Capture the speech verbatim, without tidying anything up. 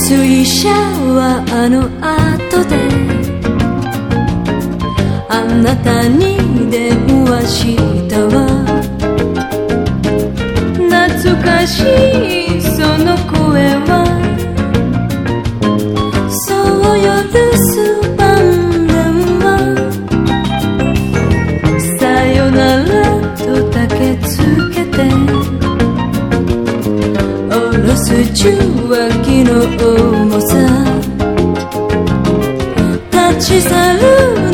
水車はあの後であなたに電話したわ。懐かしいその声はそうよ留守番電話。さよならとだけつけて下ろす受話器の重さ立ち去る